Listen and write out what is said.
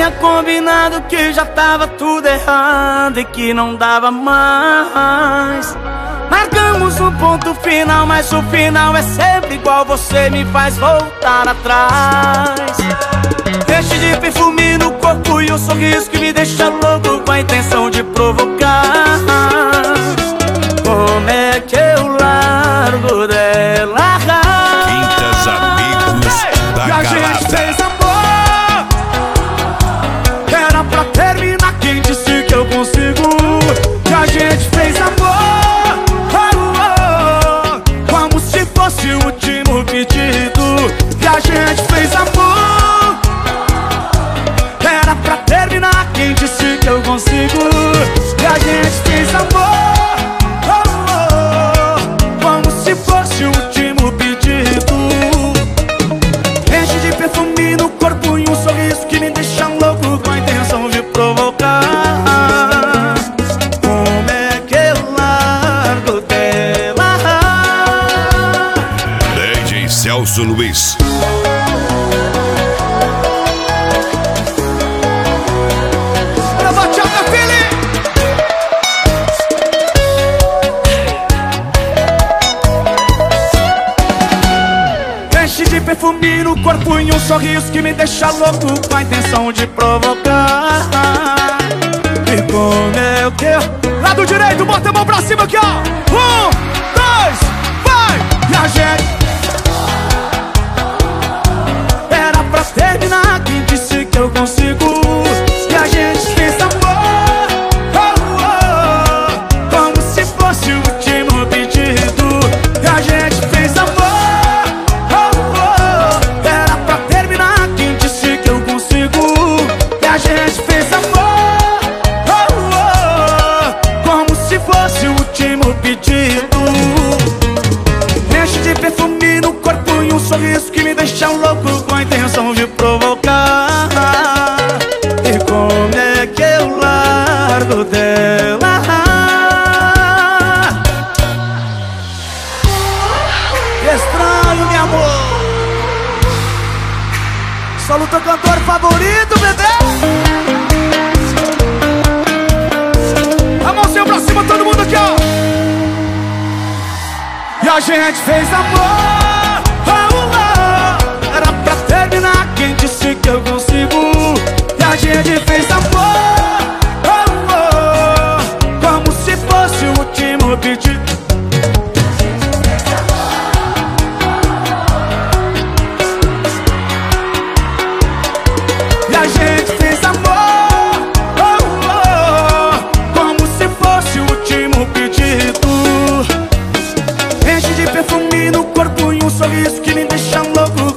tinha combinado que já tava tudo errado e que não dava mais. Marcamos um ponto final, mas o final é sempre igual. Você me faz voltar atrás. Enche de perfume no corpo e um sorriso que me deixa louco, com a intenção de provocar. Como é que eu largo dela? Quintas Amigos da E a gente Galada. fez amor, era pra terminar, quem disse que eu consigo? E a gente fez amor, oh, oh, como se fosse o último pedido. E a gente fez amor, era pra terminar, quem disse que eu consigo? E a gente fez amor, oh, oh, como se fosse o último pedido. Enche de perfume no corpo e um sorriso que me deixa louco, com a intenção de provocar. Como é que eu largo dela? DJ Celso Luiz. Pra bachata, Fili! Enche de perfume no corpo e um sorriso que me deixa louco, com a intenção de provocar. E como é que eu... Lado direito, bota a mão pra cima aqui, ó. 1, 2, vai! E a gente... Era pra terminar, quem disse que eu consigo? E a gente fez amor, oh, oh, como se fosse o último pedido. E a gente fez amor, oh, oh, era pra terminar, quem disse que eu consigo? E a gente fez amor, oh, oh, como se fosse o último pedido. Enche de perfume no corpo e um sorriso que me deixa louco, com a intenção de provocar. E como é que eu largo dela? Estranho, meu amor. Solo teu cantor favorito, bebê. A mãozinha pra cima, todo mundo aqui, ó. E a gente fez amor, oh, oh, era pra terminar, quem disse que eu consigo? E a gente fez amor, oh, oh, como se fosse o último pedido. E a gente fez amor, oh, oh, como se fosse o último pedido. Enche de perfume no corpo e um sorriso que me deixa louco,